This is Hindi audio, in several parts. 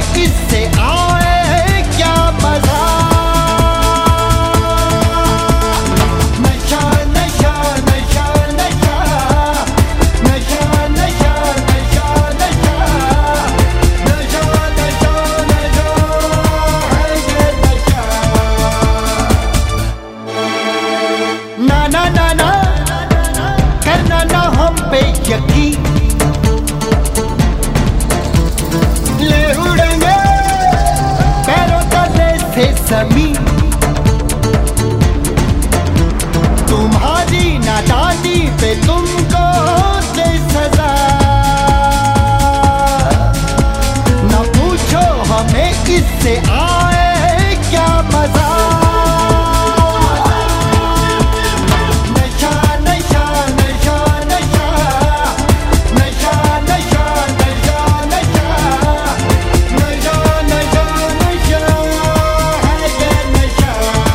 इससे आए क्या मजा। नशा नशा नशा नशा नशा नशा नशा नशा नशा नशा नशा है ये नशा। ना ना ना ना करना ना हम पे यकीन, ले उड़ेंगे पैरों तले से ज़मीन। तुम्हारी नादानी पे तुमको दे सजा, न पूछो हमें इससे आए क्या मजा। नशा नशा नशा नशा नशा नशा नशा नशा नशा नशा नशा है ये नशा।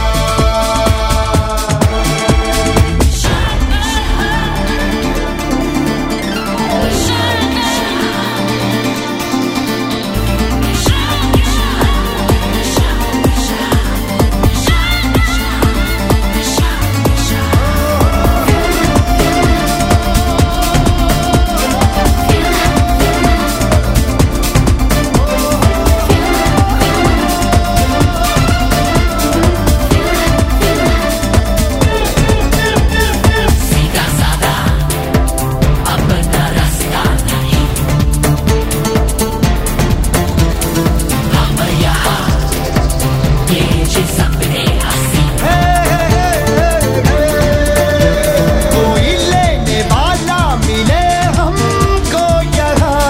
कोई लेने वाला मिले हमको यहाँ,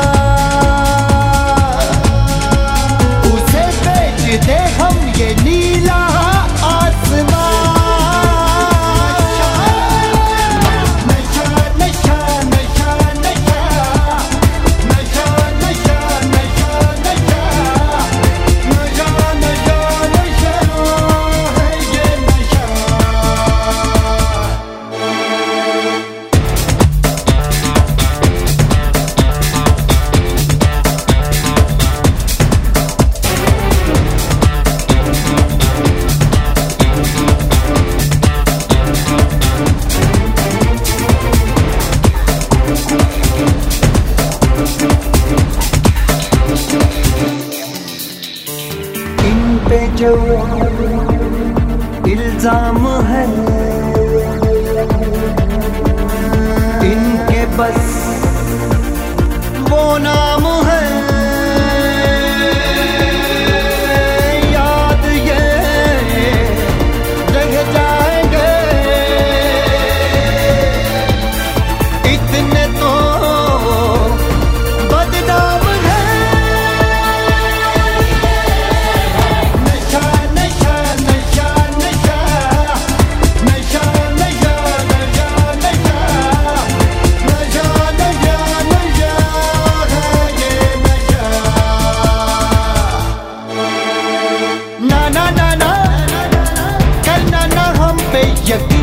उसे बेच दे हम ये नीला आसमां। नशा नशा नशा नशा नशा नशा नशा नशा नशा नशा नशा है ये नशा। इन पे जो इल्जाम है इनके बस वो नाम है, याद ये रह जाएंगे इतने तो बदनाम है। नशा नशा नशा नशा नशा नशा नशा नशा नशा नशा नशा है ये नशा। ना ना ना ना करना ना हम पे यकीन।